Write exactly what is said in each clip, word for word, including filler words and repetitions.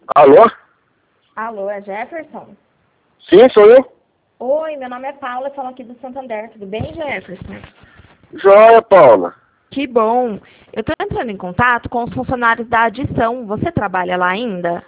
Alô? Alô, é Jefferson? Sim, sou eu. Oi, meu nome é Paula, eu falo aqui do Santander. Tudo bem, Jefferson? Joia, Paula. Que bom. Eu estou entrando em contato com os funcionários da adição. Você trabalha lá ainda?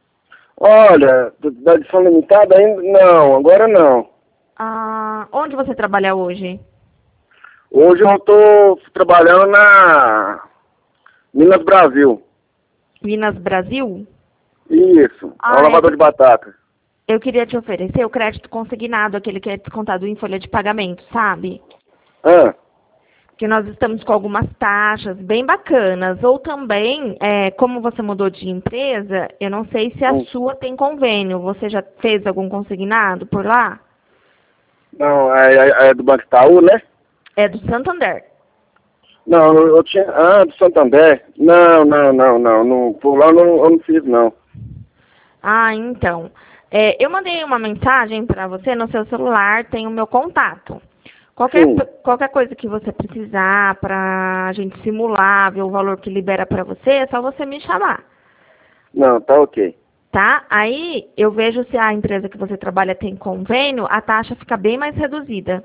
Olha, do- da edição limitada ainda? Não, agora não. Ah, onde você trabalha hoje? Hoje eu estou trabalhando na Minas Brasil. Minas Brasil? Isso, é um Ah, é lavador de porque batata. eu queria te oferecer o crédito consignado, aquele que é descontado em folha de pagamento, sabe? Ah, Que nós estamos com algumas taxas bem bacanas. Ou também, é, como você mudou de empresa, eu não sei se a hum. sua tem convênio. Você já fez algum consignado por lá? Não, é, é- é do Banco Itaú, né? É do Santander. Não, eu eu tinha... Ah, do Santander? Não, não, não, não. não por lá eu não, eu não fiz, não. Ah, então. É, eu mandei uma mensagem para você no seu celular, tem o meu contato. Qualquer, Sim. qualquer coisa que você precisar para a gente simular, ver o valor que libera para você, é só você me chamar. Não, tá ok. Tá? Aí eu vejo se a empresa que você trabalha tem convênio, a taxa fica bem mais reduzida.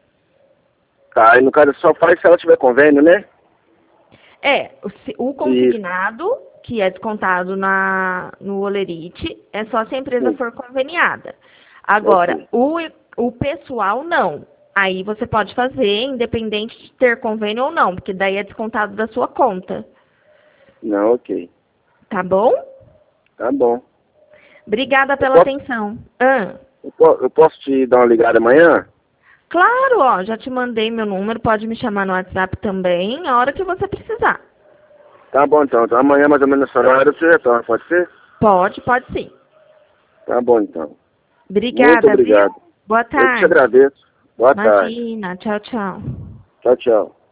Tá, aí no caso só faz se ela tiver convênio, né? É, o, se- o Isso. consignado, que é descontado na, no Olerite, é só se a empresa Sim, for conveniada. Agora, ok. o, o pessoal não. Aí você pode fazer, independente de ter convênio ou não, porque daí é descontado da sua conta. Não, ok. Tá bom? Tá bom. Obrigada Eu pela posso, atenção. Ah, eu po- eu posso te dar uma ligada amanhã? claro, ó, já te mandei meu número, pode me chamar no WhatsApp também, a hora que você precisar. Tá bom então. Então amanhã mais ou menos nessa hora eu te retorno, pode ser? Pode, pode sim. Tá bom então. Muito Obrigada, viu? obrigado. Boa Eu que te tarde. agradeço. Boa tarde. Imagina. Tchau, tchau. Tchau, tchau.